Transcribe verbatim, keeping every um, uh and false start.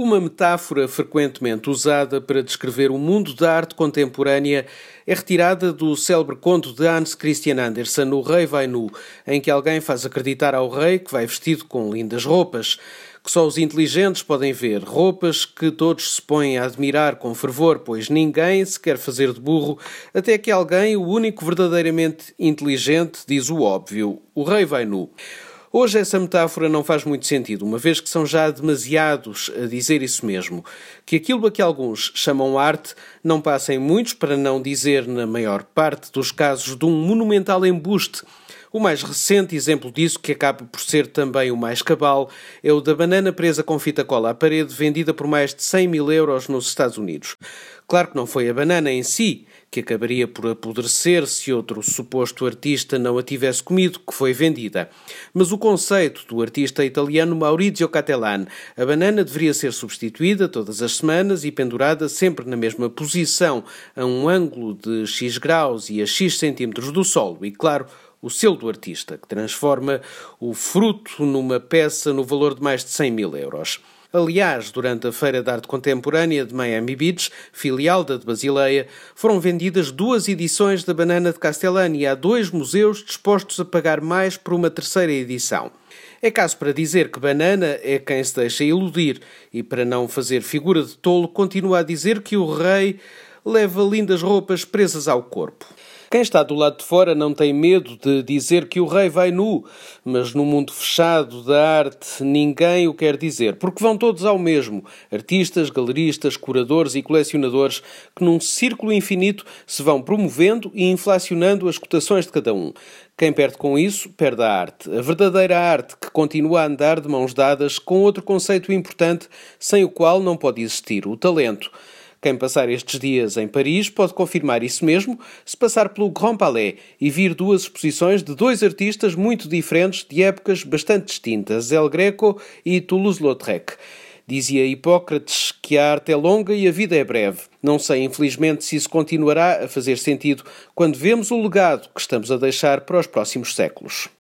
Uma metáfora frequentemente usada para descrever o mundo da arte contemporânea é retirada do célebre conto de Hans Christian Andersen, O Rei Vai Nu, em que alguém faz acreditar ao rei que vai vestido com lindas roupas, que só os inteligentes podem ver, roupas que todos se põem a admirar com fervor, pois ninguém se quer fazer de burro, até que alguém, o único verdadeiramente inteligente, diz o óbvio: o rei vai nu. Hoje essa metáfora não faz muito sentido, uma vez que são já demasiados a dizer isso mesmo. Que aquilo a que alguns chamam arte não passa em muitos, para não dizer na maior parte dos casos, de um monumental embuste. O mais recente exemplo disso, que acaba por ser também o mais cabal, é o da banana presa com fita cola à parede, vendida por mais de cem mil euros nos Estados Unidos. Claro que não foi a banana em si, que acabaria por apodrecer se outro suposto artista não a tivesse comido, que foi vendida. Mas o conceito do artista italiano Maurizio Cattelan. A banana deveria ser substituída todas as semanas e pendurada sempre na mesma posição, a um ângulo de X graus e a X centímetros do solo. E, claro, o selo do artista, que transforma o fruto numa peça no valor de mais de cem mil euros. Aliás, durante a Feira de Arte Contemporânea de Miami Beach, filial da de Basileia, foram vendidas duas edições da Banana de Castellani e há dois museus dispostos a pagar mais por uma terceira edição. É caso para dizer que Banana é quem se deixa iludir e, para não fazer figura de tolo, continua a dizer que o rei leva lindas roupas presas ao corpo. Quem está do lado de fora não tem medo de dizer que o rei vai nu, mas no mundo fechado da arte ninguém o quer dizer, porque vão todos ao mesmo, artistas, galeristas, curadores e colecionadores, que num círculo infinito se vão promovendo e inflacionando as cotações de cada um. Quem perde com isso, perde a arte, a verdadeira arte, que continua a andar de mãos dadas com outro conceito importante, sem o qual não pode existir: o talento. Quem passar estes dias em Paris pode confirmar isso mesmo se passar pelo Grand Palais e vir duas exposições de dois artistas muito diferentes de épocas bastante distintas, El Greco e Toulouse-Lautrec. Dizia Hipócrates que a arte é longa e a vida é breve. Não sei, infelizmente, se isso continuará a fazer sentido quando vemos o legado que estamos a deixar para os próximos séculos.